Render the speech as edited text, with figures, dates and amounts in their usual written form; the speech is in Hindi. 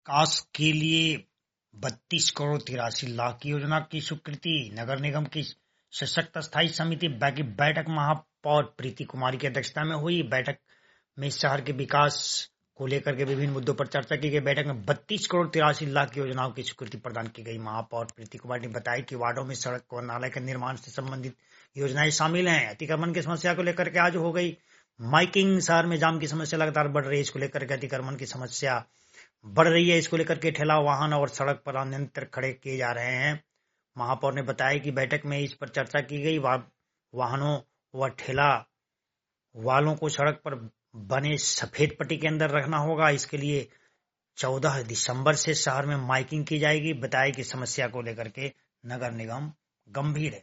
विकास के लिए 32 करोड़ 83 लाख की योजना की स्वीकृति। नगर निगम की सशक्त स्थायी समिति की बैठक महापौर प्रीति कुमारी की अध्यक्षता में हुई। बैठक में शहर के विकास को लेकर के विभिन्न मुद्दों पर चर्चा की गई। बैठक में 32 करोड़ 83 लाख की योजनाओं की स्वीकृति प्रदान की गई। महापौर प्रीति कुमारी ने बताया कि वार्डों में सड़क व नाले के निर्माण से संबंधित योजनाएं शामिल हैं। अतिक्रमण की समस्या को लेकर के आज हो गई माइकिंग। शहर में जाम की समस्या लगातार बढ़ रही है। इसको लेकर के अतिक्रमण की समस्या बढ़ रही है। इसको लेकर के ठेला वाहन और सड़क पर अनियंत्रित खड़े किए जा रहे हैं। महापौर ने बताया कि बैठक में इस पर चर्चा की गई। वाहनों व ठेला वालों को सड़क पर बने सफेद पट्टी के अंदर रखना होगा। इसके लिए 14 दिसंबर से शहर में माइकिंग की जाएगी। बताया कि समस्या को लेकर के नगर निगम गंभीर है।